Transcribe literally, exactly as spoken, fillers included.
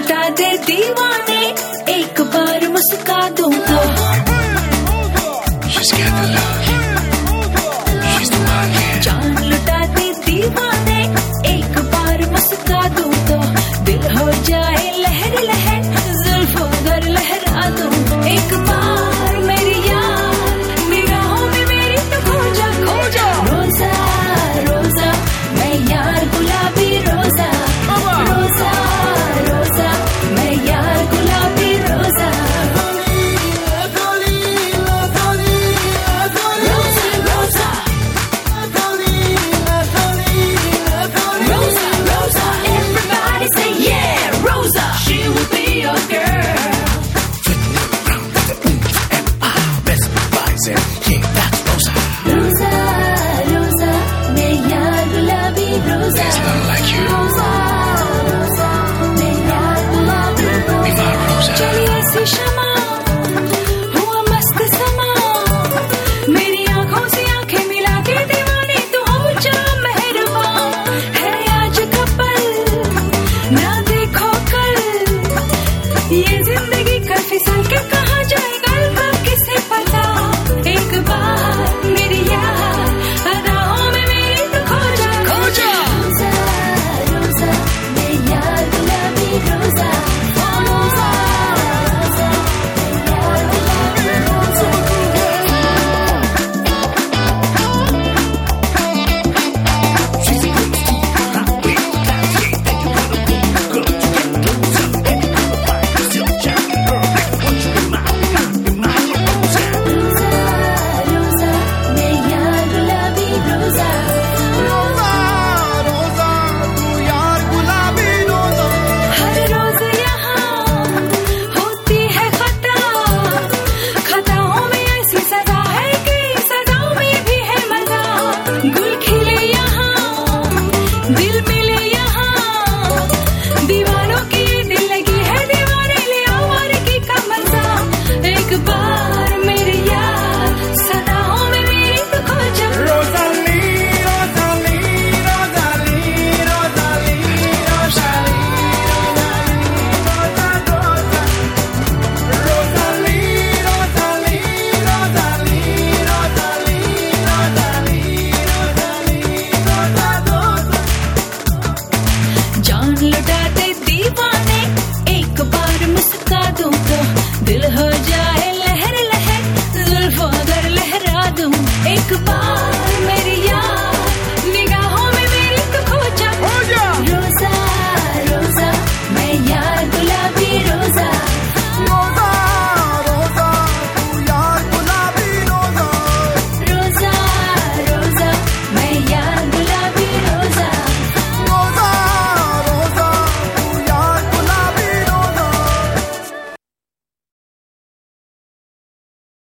लुटा दे दीवाने, एक बार मुस्का दूं तो She's got the love. She's the one, yeah. जान लुटा दे दीवाने, एक बार मुस्का दूं तो दिल हो जाए लहर लहर, जुल्फों दर लहरा दूं। एक बार मेरी यार निगाहों में मेरी तो खो जा खो जा। रोजा रोजा मैं यार गुलाबी रोजा, रोजा रोजा मैं यार गुलाबी रोजा। ये जिंदगी का फिसल के कहाँ जाए गल्फा किसे पता। एक बार मेरी यार अदाओं में मेरी तो खो जा खो जा। रोजा रोजा मैं यार गुलाबी रोजा, रोजा रोजा मैं यार गुलाबी रोजा। दिल मिले यहाँ दीवानों की दिल लगी है दीवाने ले आओ मारकी का मजा। एक बार मेरे यार सदाओं में मेरी तो खो जा। रोज़ाली रोज़ाली रोज़ाली रोज़ाली रोज़ाली रोज़ाली रोज़ाली रोज़ाली रोज़ाली जान लुटा दे दीवाने, एक बार मुस्का दूं तो दिल हो जाए लहर लहर, जुल्फों दर लहरा दूं। एक बार